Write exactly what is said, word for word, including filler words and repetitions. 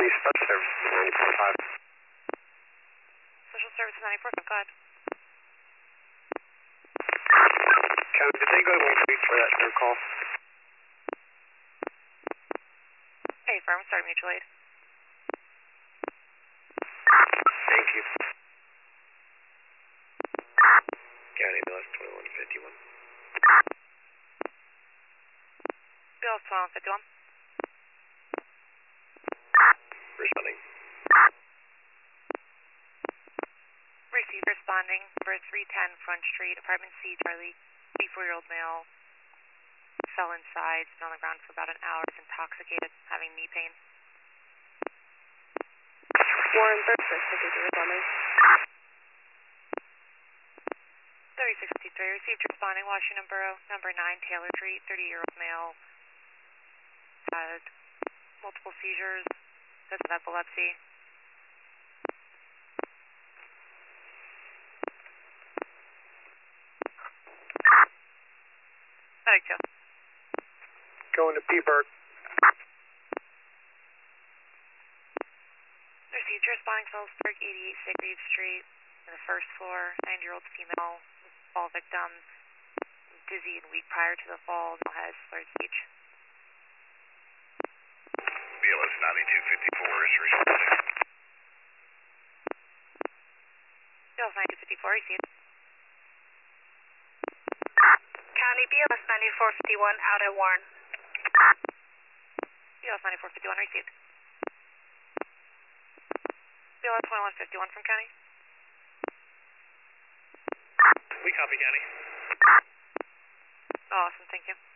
County Special Services ninety-four point five. Special Services ninety-four, go ahead. County, did they go to one three for that third call? Hey, firm, starting mutual aid. Thank you. County B L S twenty-one fifty-one. B L S twenty-one fifty-one. Responding. Receive responding for three ten Front Street, apartment C, Charlie, twenty-four-year-old male, fell inside, been on the ground for about an hour, is intoxicated, having knee pain. Warren thirty-six, fifty-three, responding. thirty-six fifty-three, received responding, Washington Borough, number nine, Taylor Street, thirty-year-old male, had multiple seizures, does have epilepsy. Medic two. Going to P-Burg. Received responding, Phillipsburg, eighty-eight Sigrid Street, in the first floor, ninety-year-old female, fall victim, dizzy and weak prior to the fall, now has slurred speech. B L S ninety-two fifty-four is responding. B L S ninety-two fifty-four, received. County B L S ninety-four fifty-one, out at Warren. B L S ninety-four fifty-one, received. B L S twenty-one fifty-one from County. We copy, County. Awesome, thank you.